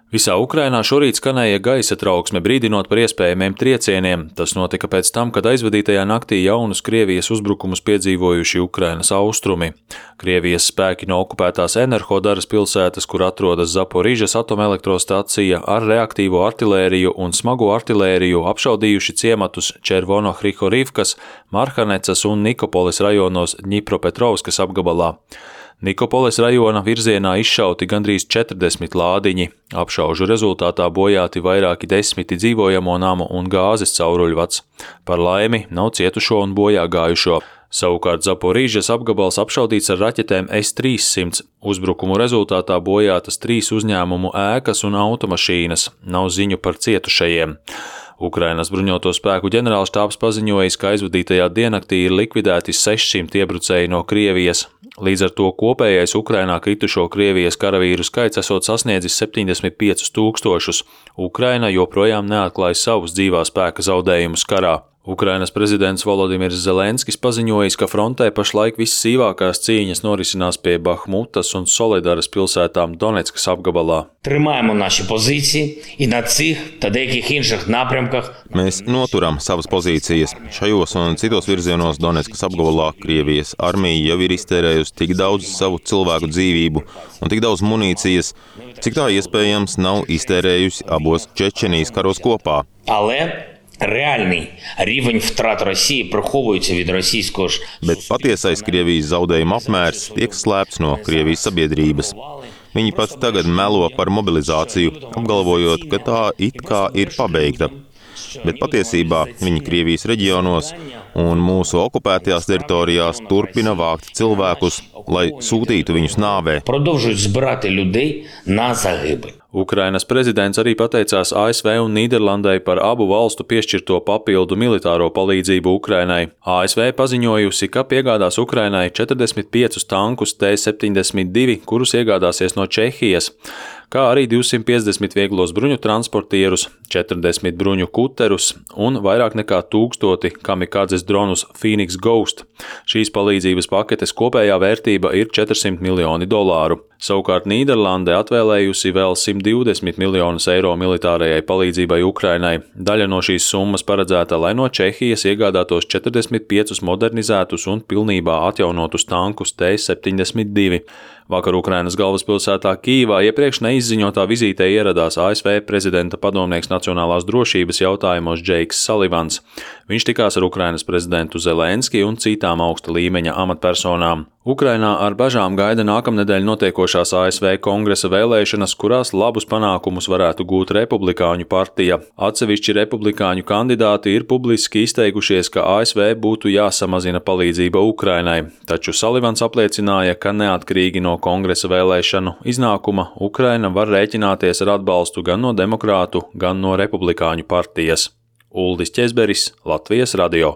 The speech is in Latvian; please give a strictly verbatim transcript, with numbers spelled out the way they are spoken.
Visā Ukrainā šorīt skanēja gaisa trauksme, brīdinot par iespējamiem triecieniem. Tas notika pēc tam, kad aizvadītajā naktī jaunus Krievijas uzbrukumus piedzīvojuši Ukrainas austrumi. Krievijas spēki no okupētās Enerhodaras pilsētas, kur atrodas Zaporižas atomelektrostacija, ar reaktīvo artilēriju un smago artilēriju apšaudījuši ciematus Červono-Hrihorivkas, Marhanecas un Nikopolis rajonos Dņipropetrovskas apgabalā. Nikopolis rajona virzienā izšauti gandrīz četrdesmit lādiņi. Apšaužu rezultātā bojāti vairāki desmiti dzīvojamo namu un gāzes cauruļvads. Par laimi nav cietušo un bojā gājušo. Savukārt Zaporižas apgabals apšaudīts ar raķetēm S trīssimts. Uzbrukumu rezultātā bojātas trīs uzņēmumu ēkas un automašīnas. Nav ziņu par cietušajiem. Ukrainas bruņoto spēku ģenerālštābs paziņojis, ka aizvadītajā diennaktī ir likvidēti sešsimt iebrucēji no Krievijas. Līdz ar to kopējais Ukrainā kritušo Krievijas karavīru skaits esot sasniedzis septiņdesmit piecus tūkstošus. Ukraina joprojām neatklāja savus dzīvā spēka zaudējumus karā. Ukrainas prezidents Volodimirs Zelenskis paziņojis, ka frontē pašlaik vissīvākās cīņas norisinās pie Bahmutas un Soledaras pilsētām Doneckas apgabalā. Тримаємо наші позиції і на цих та деяких інших напрямках. Mēs noturam savas pozīcijas. Šajos un citos virzienos Doneckas apgabalā Krievijas armija jau ir iztērējusi tik daudz savu cilvēku dzīvību un tik daudz munīcijas, cik tā iespējams nav iztērējusi abos Čečenijas karos kopā. Але реальний рівень втрат Росії приховується від російського ж. Bet patiesais Krievijas zaudējuma apmērs tiek slēpts no Krievijas sabiedrības. Viņi pat tagad melo par mobilizāciju, apgalvojot, ka tā it kā ir pabeigta. Bet patiesībā viņi Krievijas reģionos un mūsu okupētajās teritorijās turpina vākt cilvēkus, lai sūtītu viņus nāvē. Продовжують збирати людей на загибель. Ukrainas prezidents arī pateicās A S V un Nīderlandei par abu valstu piešķirto papildu militāro palīdzību Ukrainai. A S V paziņojusi, ka piegādās Ukrainai četrdesmit piecus tankus T septiņdesmit divi, kurus iegādāsies no Čehijas, kā arī divsimt piecdesmit vieglos bruņu transportierus, četrdesmit bruņu kuterus un vairāk nekā tūkstoti kamikadzes dronus Phoenix Ghost. Šīs palīdzības paketes kopējā vērtība ir četrsimt miljoni dolāru. Savukārt Nīderlande atvēlējusi vēl simt divdesmit miljonus eiro militārajai palīdzībai Ukrainai. Daļa no šīs summas paredzēta, lai no Čehijas iegādātos četrdesmit piecus modernizētus un pilnībā atjaunotus tankus T septiņdesmit divi. Vakar Ukrainas galvaspilsētā Kīvā iepriekš neizziņotā vizītē ieradās A S V prezidenta padomnieks nacionālās drošības jautājumos Džeiks Salivans. Viņš tikās ar Ukrainas prezidentu Zelenski un citām augsta līmeņa amatpersonām. Ukrainā ar bažām gaida nākamnedēļ notiekošās A S V kongresa vēlēšanas, kurās labus panākumus varētu gūt Republikāņu partija. Atsevišķi republikāņu kandidāti ir publiski izteikušies, ka A S V būtu jāsamazina palīdzība Ukrainai, taču Salivans apliecināja, ka neatkarīgi no kongresa vēlēšanu iznākuma Ukraina var rēķināties ar atbalstu gan no demokrātu, gan no republikāņu partijas. Uldis Ķezberis, Latvijas radio.